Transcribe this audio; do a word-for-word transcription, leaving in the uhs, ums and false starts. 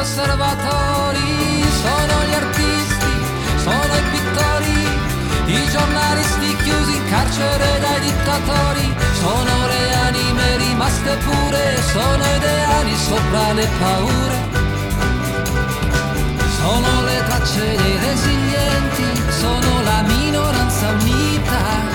osservatori, sono gli artisti, sono i pittori, i giornalisti chiusi in carcere dai dittatori, sono le anime rimaste pure, sono ideali sopra le paure, sono le tracce dei resilienti, sono la minoranza unita.